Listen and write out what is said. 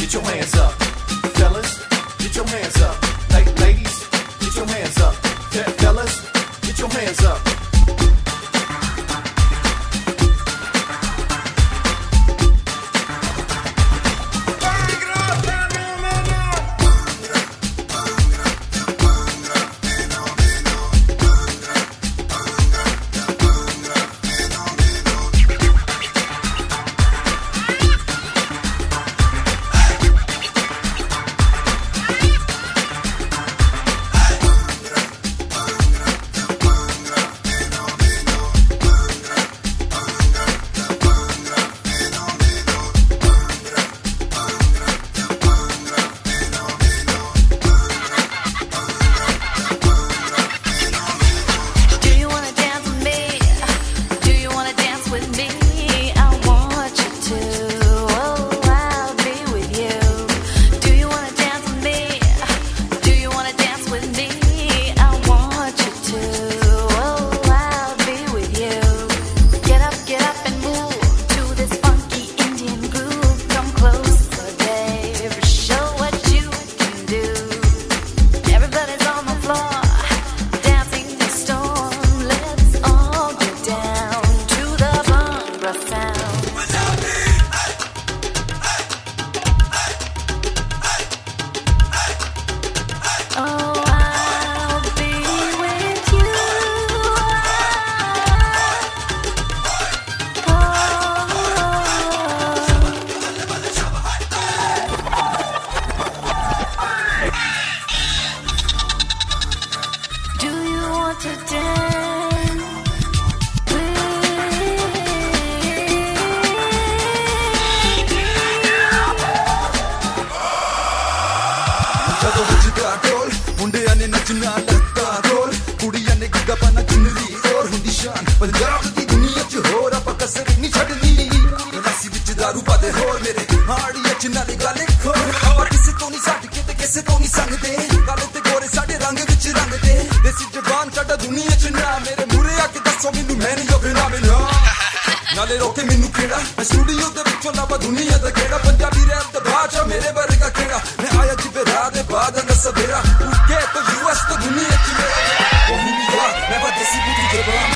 get your hands up. Fellas, get your hands up. Ladies, get your hands up. Fellas, get your hands up. ਨਾਲੇ ਰੋਕੇ ਮੈਨੂੰ ਕਿਹੜਾ ਮੈਂ ਸਟੂਡੀਓ ਦੇ ਵਿੱਚੋਂ ਲੱਭਾ ਦੁਨੀਆ ਦਾ ਕਿਹੜਾ